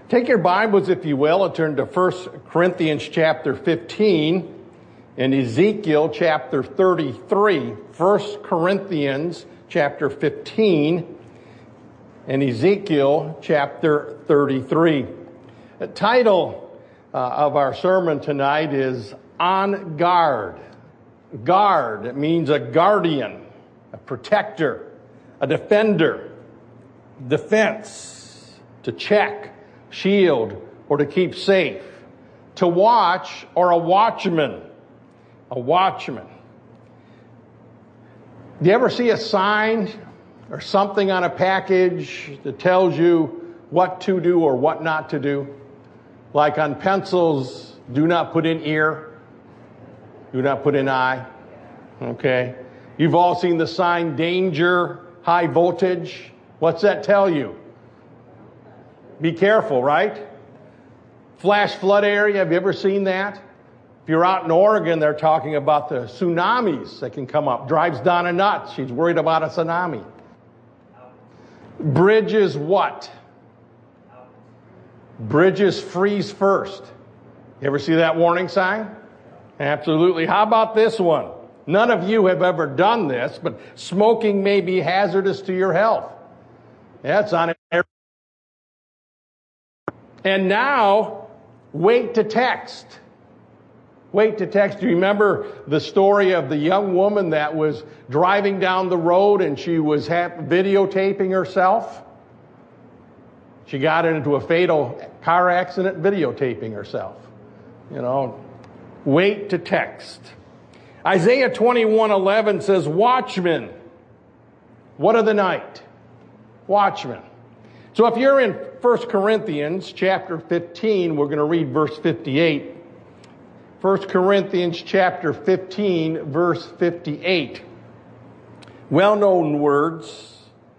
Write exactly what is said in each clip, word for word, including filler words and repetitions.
Take your Bibles, if you will, and turn to First Corinthians chapter fifteen and Ezekiel chapter thirty-three. First Corinthians chapter fifteen and Ezekiel chapter thirty-three. The title uh, of our sermon tonight is On Guard. Guard, it means a guardian, a protector, a defender, defense, to check, shield, or to keep safe, to watch, or a watchman, a watchman. Do you ever see a sign or something on a package that tells you what to do or what not to do? Like on pencils, do not put in ear, do not put in eye. Okay. You've all seen the sign, danger, high voltage. What's that tell you? Be careful, right? Flash flood area, have you ever seen that? If you're out in Oregon, they're talking about the tsunamis that can come up. Drives Donna nuts. She's worried about a tsunami. Bridges what? Bridges freeze first. You ever see that warning sign? Absolutely. How about this one? None of you have ever done this, but smoking may be hazardous to your health. That's on it. And now, wait to text. Wait to text. Do you remember the story of the young woman that was driving down the road and she was ha- videotaping herself? She got into a fatal car accident videotaping herself. You know, wait to text. Isaiah twenty-one eleven says, Watchmen, what of the night? Watchmen. So if you're in First Corinthians chapter fifteen, we're going to read verse fifty-eight. First Corinthians chapter fifteen, verse fifty-eight. Well-known words.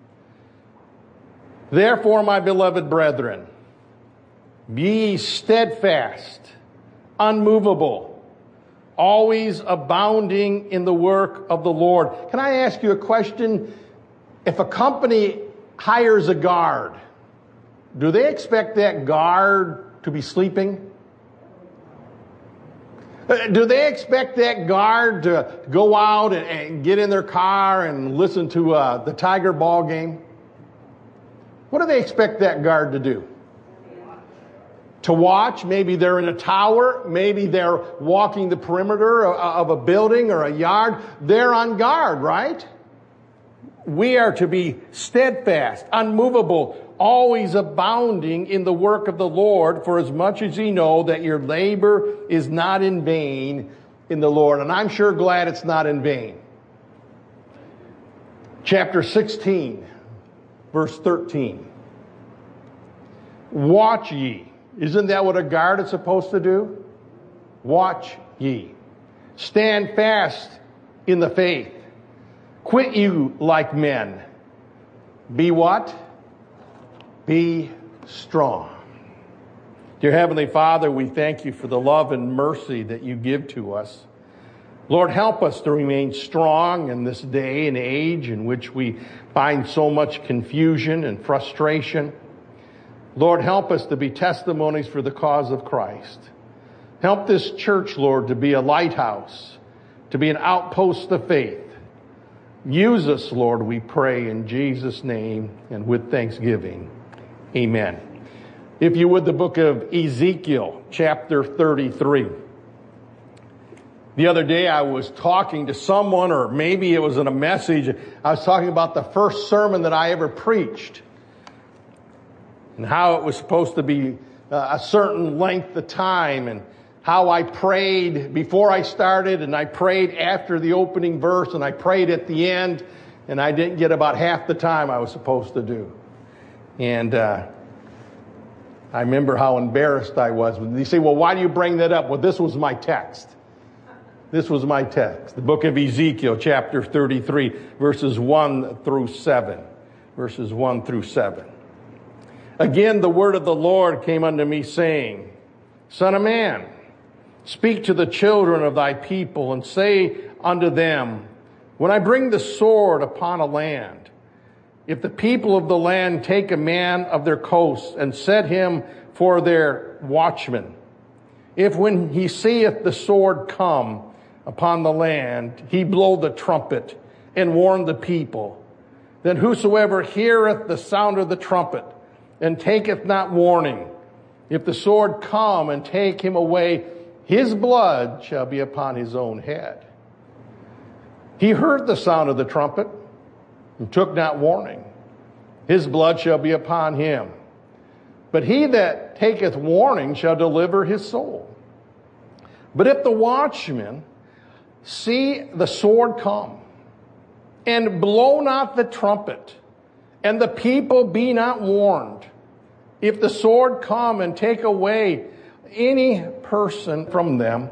Therefore, my beloved brethren, be ye steadfast, unmovable, always abounding in the work of the Lord. Can I ask you a question? If a company hires a guard, do they expect that guard to be sleeping? Do they expect that guard to go out and, and get in their car and listen to uh, the Tiger ball game? What do they expect that guard to do? To watch. Maybe they're in a tower. Maybe they're walking the perimeter of a building or a yard. They're on guard, right? We are to be steadfast, unmovable, always abounding in the work of the Lord, for as much as ye know that your labor is not in vain in the Lord. And I'm sure glad it's not in vain. Chapter sixteen, verse thirteen. Watch ye. Isn't that what a guard is supposed to do? Watch ye. Stand fast in the faith. Quit you like men. Be what? Be strong. Dear Heavenly Father, we thank you for the love and mercy that you give to us. Lord, help us to remain strong in this day and age in which we find so much confusion and frustration. Lord, help us to be testimonies for the cause of Christ. Help this church, Lord, to be a lighthouse, to be an outpost of faith. Use us, Lord, we pray in Jesus' name and with thanksgiving. Amen. If you would, the book of Ezekiel, chapter thirty-three. The other day I was talking to someone, or maybe it was in a message. I was talking about the first sermon that I ever preached and how it was supposed to be a certain length of time, and how I prayed before I started, and I prayed after the opening verse, and I prayed at the end, and I didn't get about half the time I was supposed to do. And uh, I remember how embarrassed I was. You say, well, why do you bring that up? Well, this was my text. This was my text. The book of Ezekiel, chapter thirty-three, verses one through seven. Verses one through seven. Again, the word of the Lord came unto me, saying, Son of man, speak to the children of thy people, and say unto them, when I bring the sword upon a land, if the people of the land take a man of their coasts and set him for their watchmen. If when he seeth the sword come upon the land, he blow the trumpet and warn the people, then whosoever heareth the sound of the trumpet and taketh not warning, if the sword come and take him away, his blood shall be upon his own head. He heard the sound of the trumpet and took not warning. His blood shall be upon him. But he that taketh warning shall deliver his soul. But if the watchman see the sword come, and blow not the trumpet, and the people be not warned, if the sword come and take away any person from them,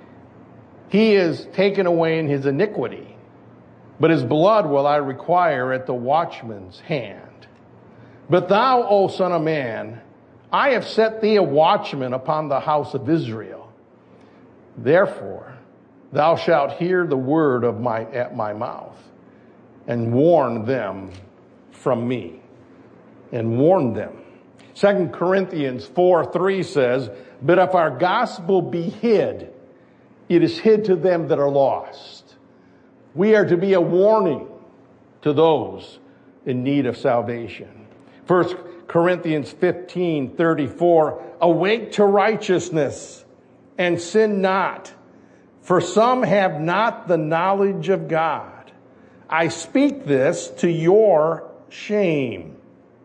he is taken away in his iniquity. But his blood will I require at the watchman's hand. But thou, O son of man, I have set thee a watchman upon the house of Israel. Therefore, thou shalt hear the word of my at my mouth, and warn them from me. And warn them. Second Corinthians four three says, but if our gospel be hid, it is hid to them that are lost. We are to be a warning to those in need of salvation. First Corinthians fifteen thirty-four, awake to righteousness and sin not, for some have not the knowledge of God. I speak this to your shame.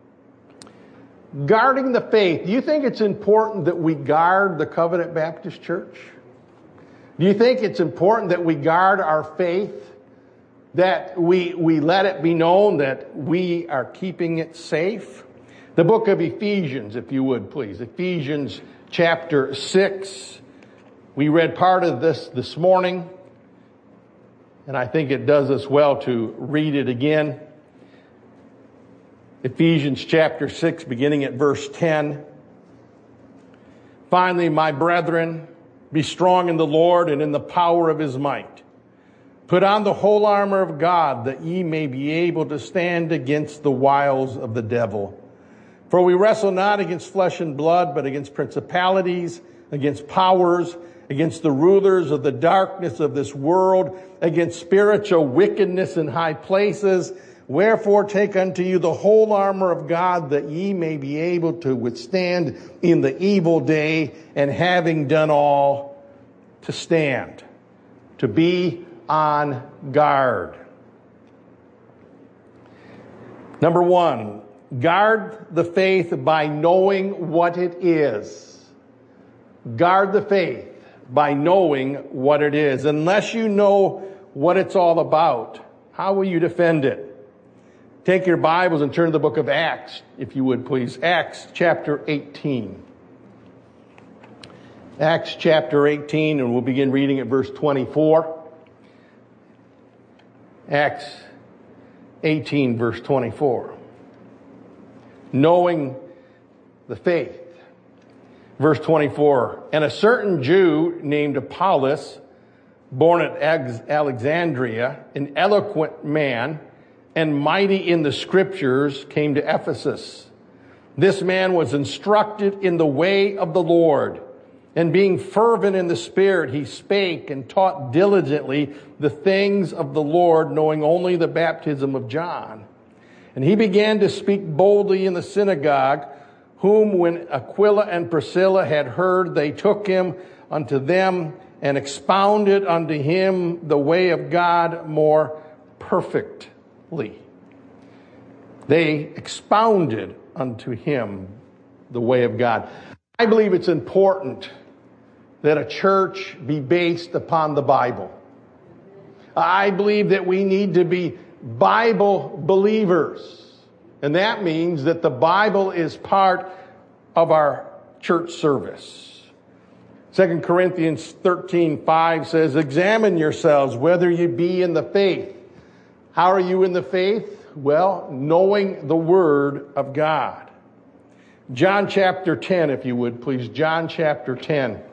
Guarding the faith. Do you think it's important that we guard the Covenant Baptist Church? Do you think it's important that we guard our faith? That we, we let it be known that we are keeping it safe? The book of Ephesians, if you would please. Ephesians chapter six. We read part of this this morning. And I think it does us well to read it again. Ephesians chapter six, beginning at verse ten. Finally, my brethren, be strong in the Lord and in the power of his might. Put on the whole armor of God, that ye may be able to stand against the wiles of the devil. For we wrestle not against flesh and blood, but against principalities, against powers, against the rulers of the darkness of this world, against spiritual wickedness in high places. Wherefore take unto you the whole armor of God, that ye may be able to withstand in the evil day, and having done all, to stand, to be on guard. Number one, guard the faith by knowing what it is. Guard the faith by knowing what it is. Unless you know what it's all about, how will you defend it? Take your Bibles and turn to the book of Acts, if you would please. Acts chapter eighteen. Acts chapter eighteen, and we'll begin reading at verse twenty-four. Acts eighteen, verse twenty-four. Knowing the faith. Verse twenty-four, and a certain Jew named Apollos, born at Alexandria, an eloquent man, and mighty in the scriptures, came to Ephesus. This man was instructed in the way of the Lord, and being fervent in the Spirit, he spake and taught diligently the things of the Lord, knowing only the baptism of John. And he began to speak boldly in the synagogue, whom when Aquila and Priscilla had heard, they took him unto them and expounded unto him the way of God more perfectly. They expounded unto him the way of God. I believe it's important that a church be based upon the Bible. I believe that we need to be Bible believers. And that means that the Bible is part of our church service. Second Corinthians thirteen five says, examine yourselves whether you be in the faith. How are you in the faith? Well, knowing the Word of God. John chapter ten, if you would, please. John chapter ten.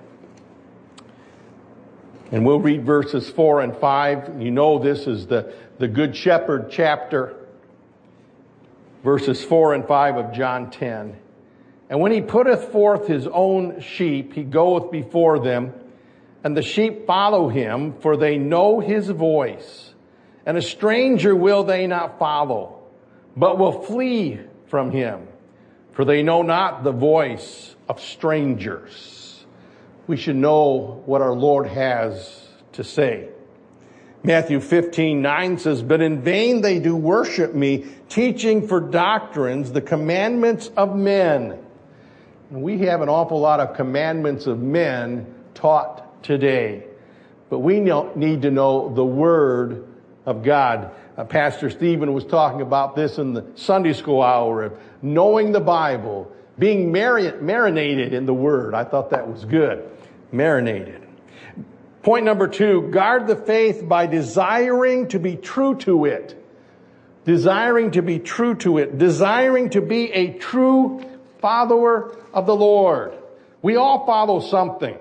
And we'll read verses four and five. You know this is the, the Good Shepherd chapter. Verses four and five of John ten. And when he putteth forth his own sheep, he goeth before them, and the sheep follow him, for they know his voice. And a stranger will they not follow, but will flee from him, for they know not the voice of strangers. We should know what our Lord has to say. Matthew fifteen nine says, but in vain they do worship me, teaching for doctrines the commandments of men. And we have an awful lot of commandments of men taught today. But we need to know the Word of God. Uh, Pastor Stephen was talking about this in the Sunday school hour, of knowing the Bible, being mari- marinated in the Word. I thought that was good. Marinated. Point number two, guard the faith by desiring to be true to it. Desiring to be true to it. Desiring to be a true follower of the Lord. We all follow something.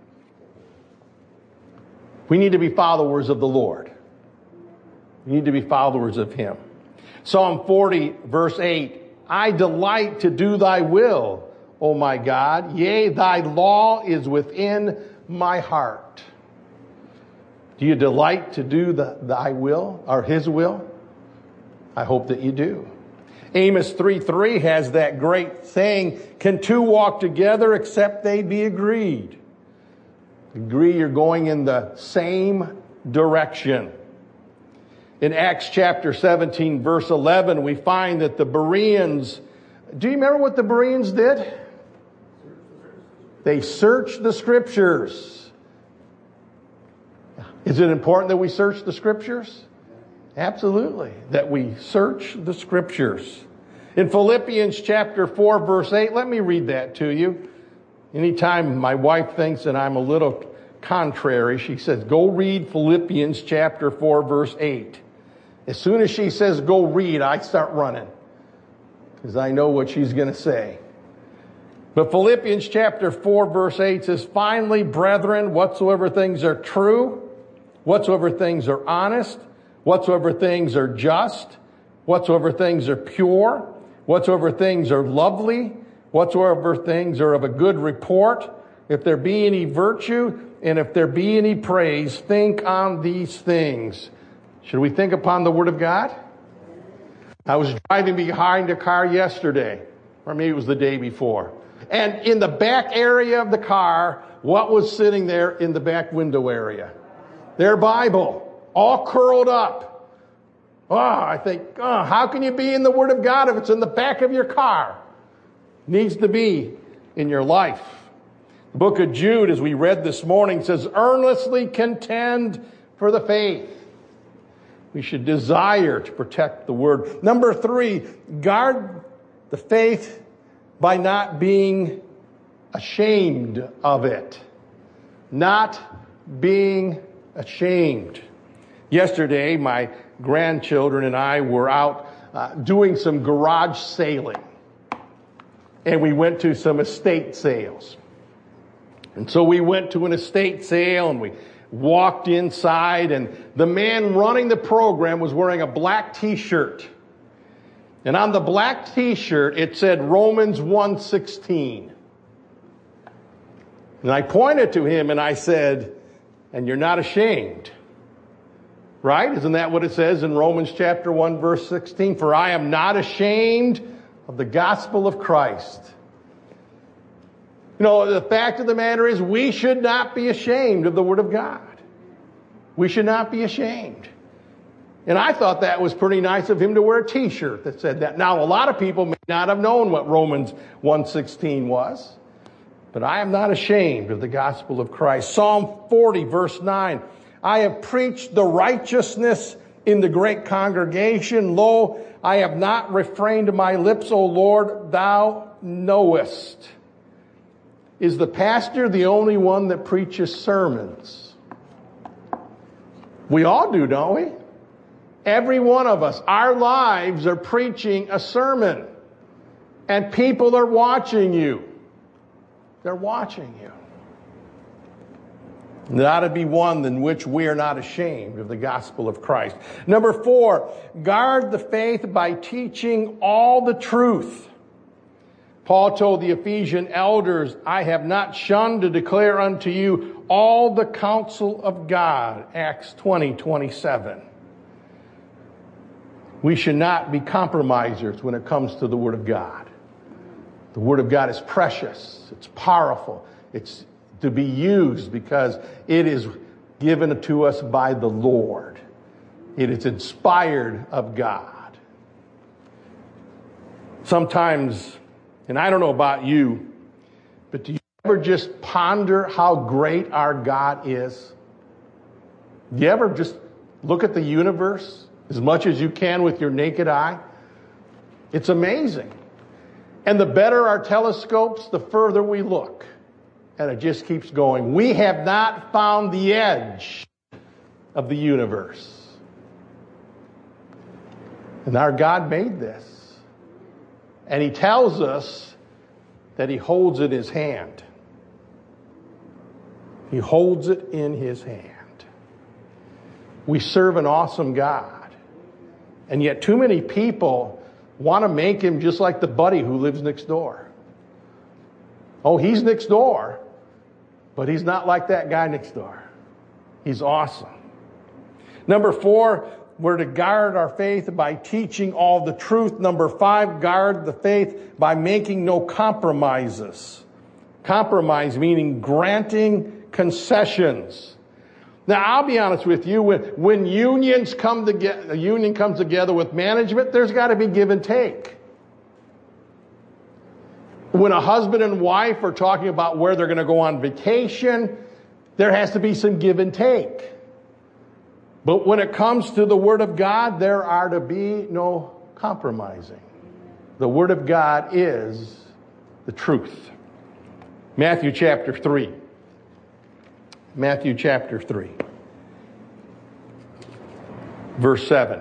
We need to be followers of the Lord. We need to be followers of Him. Psalm forty, verse eight, I delight to do thy will, O my God. Yea, thy law is within my heart. Do you delight to do the, thy will, or His will? I hope that you do. Amos three three has that great saying, can two walk together except they be agreed? Agree you're going in the same direction. In Acts chapter seventeen, verse eleven, we find that the Bereans, do you remember what the Bereans did? They searched the Scriptures. Is it important that we search the Scriptures? Absolutely, that we search the Scriptures. In Philippians chapter four, verse eight, let me read that to you. Anytime my wife thinks that I'm a little contrary, she says, go read Philippians chapter four, verse eight. As soon as she says, go read, I start running, because I know what she's going to say. But Philippians chapter four, verse eight says, finally, brethren, whatsoever things are true, whatsoever things are honest, whatsoever things are just, whatsoever things are pure, whatsoever things are lovely, whatsoever things are of a good report, if there be any virtue, and if there be any praise, think on these things. Should we think upon the Word of God? I was driving behind a car yesterday, or maybe it was the day before. And in the back area of the car, what was sitting there in the back window area? Their Bible, all curled up. Oh, I think, oh, how can you be in the Word of God if it's in the back of your car? It needs to be in your life. The book of Jude, as we read this morning, says, earnestly contend for the faith. We should desire to protect the Word. Number three, guard the faith by not being ashamed of it. Not being ashamed. Yesterday, my grandchildren and I were out uh, doing some garage sailing. And we went to some estate sales. And so we went to an estate sale and we walked inside, and the man running the program was wearing a black t-shirt. And on the black t-shirt, it said Romans one sixteen. And I pointed to him and I said, and you're not ashamed. Right? Isn't that what it says in Romans chapter one, verse sixteen? For I am not ashamed of the gospel of Christ. You know, the fact of the matter is we should not be ashamed of the Word of God. We should not be ashamed. And I thought that was pretty nice of him to wear a t-shirt that said that. Now, a lot of people may not have known what Romans one sixteen was. But I am not ashamed of the gospel of Christ. Psalm forty, verse nine. I have preached the righteousness in the great congregation. Lo, I have not refrained my lips, O Lord, thou knowest. Is the pastor the only one that preaches sermons? We all do, don't we? Every one of us, our lives are preaching a sermon. And people are watching you. They're watching you. There ought to be one in which we are not ashamed of the gospel of Christ. Number four, guard the faith by teaching all the truth. Paul told the Ephesian elders, I have not shunned to declare unto you all the counsel of God. Acts twenty, twenty-seven. We should not be compromisers when it comes to the Word of God. The Word of God is precious. It's powerful. It's to be used because it is given to us by the Lord. It is inspired of God. Sometimes, and I don't know about you, but do you ever just ponder how great our God is? Do you ever just look at the universe as much as you can with your naked eye? It's amazing. And the better our telescopes, the further we look. And it just keeps going. We have not found the edge of the universe. And our God made this. And he tells us that he holds it in his hand. He holds it in his hand. We serve an awesome God. And yet too many people want to make him just like the buddy who lives next door. Oh, he's next door, but he's not like that guy next door. He's awesome. Number four, we're to guard our faith by teaching all the truth. Number five, guard the faith by making no compromises. Compromise meaning granting concessions. Now, I'll be honest with you, when, when unions come together, a union comes together with management, there's got to be give and take. When a husband and wife are talking about where they're going to go on vacation, there has to be some give and take. But when it comes to the Word of God, there are to be no compromising. The Word of God is the truth. Matthew chapter three. Matthew chapter three. Verse seven.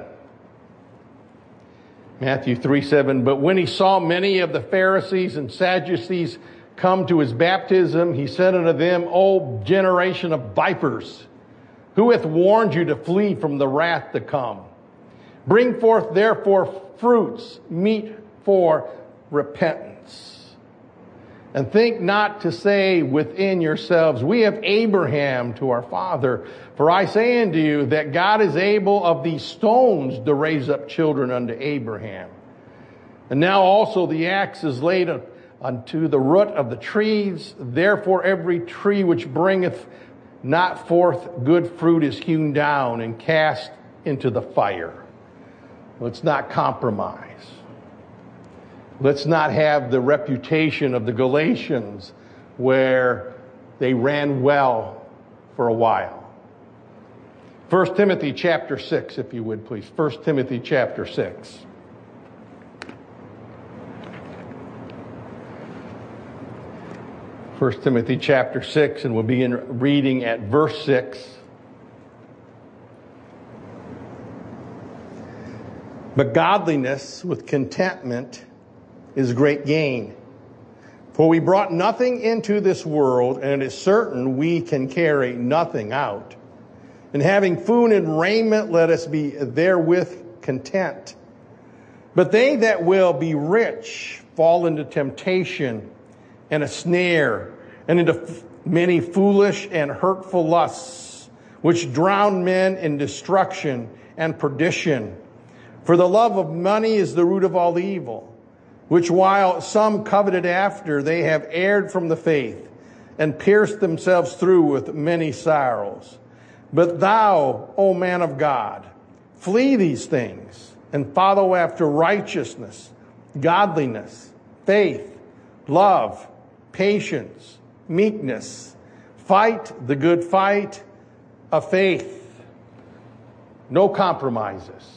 Matthew three, seven. But when he saw many of the Pharisees and Sadducees come to his baptism, he said unto them, O generation of vipers, who hath warned you to flee from the wrath to come? Bring forth therefore fruits meet for repentance. And think not to say within yourselves, we have Abraham to our father. For I say unto you that God is able of these stones to raise up children unto Abraham. And now also the axe is laid unto the root of the trees. Therefore every tree which bringeth not forth good fruit is hewn down and cast into the fire. Let's not compromise. Let's not have the reputation of the Galatians where they ran well for a while. First Timothy chapter six, if you would please. First Timothy chapter six. First Timothy chapter six, and we'll begin reading at verse six. But godliness with contentment is great gain. For we brought nothing into this world, and it is certain we can carry nothing out. And having food and raiment, let us be therewith content. But they that will be rich fall into temptation and a snare, and into many foolish and hurtful lusts, which drown men in destruction and perdition. For the love of money is the root of all evil, which while some coveted after, they have erred from the faith, and pierced themselves through with many sorrows. But thou, O man of God, flee these things, and follow after righteousness, godliness, faith, love, patience, meekness. Fight the good fight of faith. No compromises.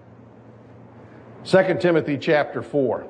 Second Timothy chapter four.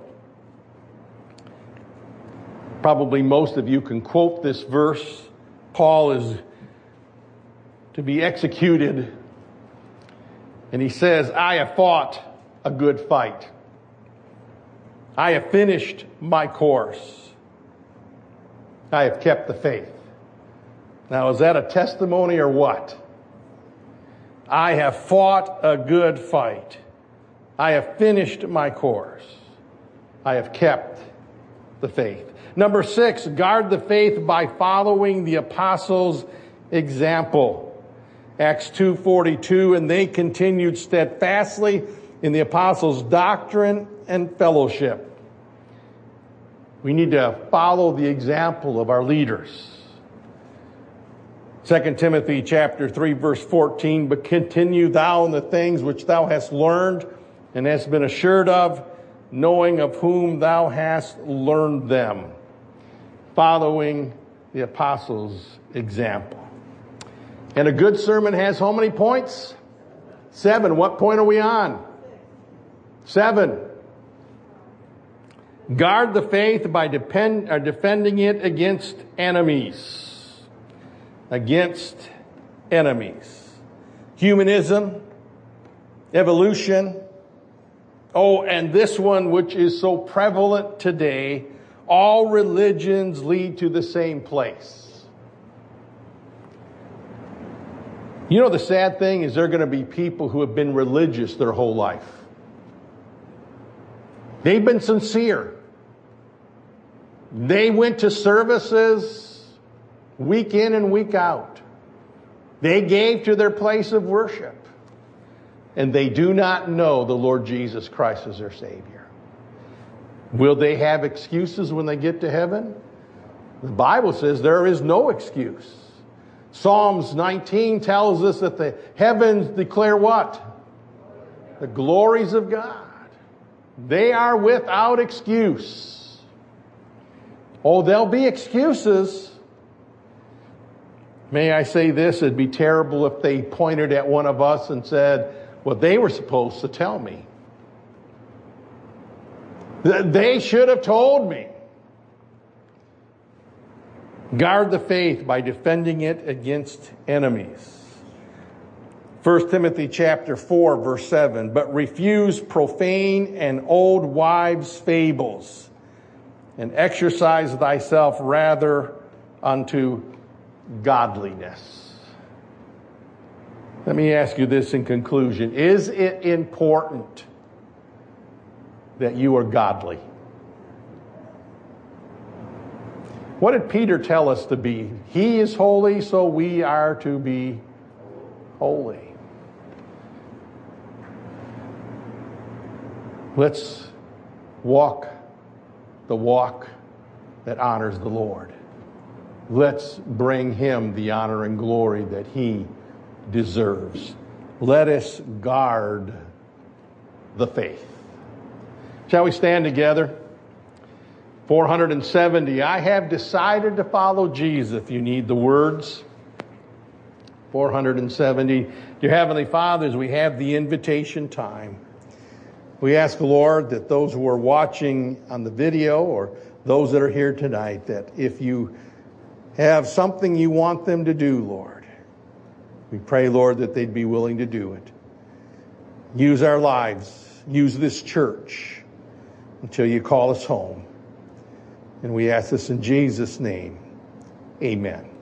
Probably most of you can quote this verse. Paul is to be executed, and he says, I have fought a good fight. I have finished my course. I have kept the faith. Now, is that a testimony or what? I have fought a good fight. I have finished my course. I have kept the faith. Number six, guard the faith by following the apostles' example. Acts two forty-two, and they continued steadfastly in the apostles' doctrine and fellowship. We need to follow the example of our leaders. Second Timothy chapter three, verse fourteen, but continue thou in the things which thou hast learned and hast been assured of, knowing of whom thou hast learned them. Following the apostles' example. And a good sermon has how many points? Seven. What point are we on? Seven. Guard the faith by depend, or defending it against enemies. Against enemies. Humanism, evolution. Oh, and this one which is so prevalent today, all religions lead to the same place. You know, the sad thing is there are going to be people who have been religious their whole life. They've been sincere. They went to services week in and week out. They gave to their place of worship. And they do not know the Lord Jesus Christ as their Savior. Will they have excuses when they get to heaven? The Bible says there is no excuse. Psalms nineteen tells us that the heavens declare what? The glories of God. They are without excuse. Oh, there'll be excuses. May I say this? It'd be terrible if they pointed at one of us and said, well, they were supposed to tell me. They should have told me. Guard the faith by defending it against enemies. First Timothy chapter four, verse seven, but refuse profane and old wives' fables, and exercise thyself rather unto godliness. Let me ask you this in conclusion. Is it important that you are godly? What did Peter tell us to be? He is holy, so we are to be holy. Let's walk the walk that honors the Lord. Let's bring him the honor and glory that he deserves. Let us guard the faith. Shall we stand together? four hundred seventy, I have decided to follow Jesus, if you need the words. four hundred seventy, dear Heavenly Father, as we have the invitation time, we ask, Lord, that those who are watching on the video or those that are here tonight, that if you have something you want them to do, Lord, we pray, Lord, that they'd be willing to do it. Use our lives, use this church until you call us home. And we ask this in Jesus' name. Amen.